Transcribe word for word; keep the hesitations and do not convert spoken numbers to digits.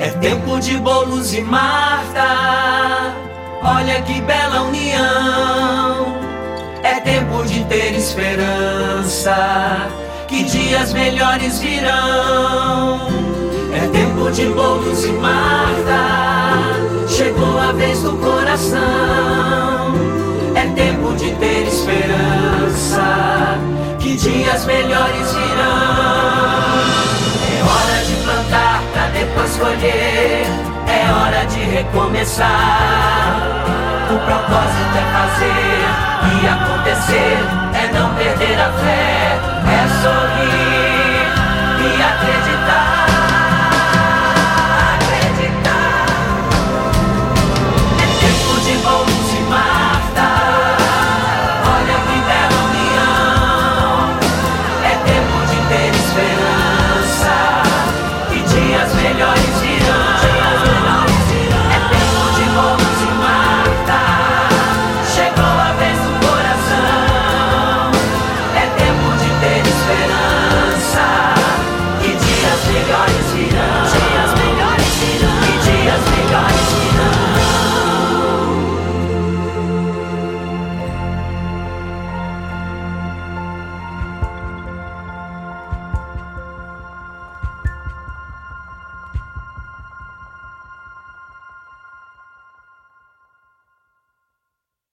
É tempo de bolos e Marta, olha que bela união. É tempo de ter esperança, que dias melhores virão. É tempo de bolos e Marta, chegou a vez do coração. É tempo de ter esperança, que dias melhores virão. É hora de plantar pra depois colher, é hora de recomeçar. O propósito é fazer e acontecer.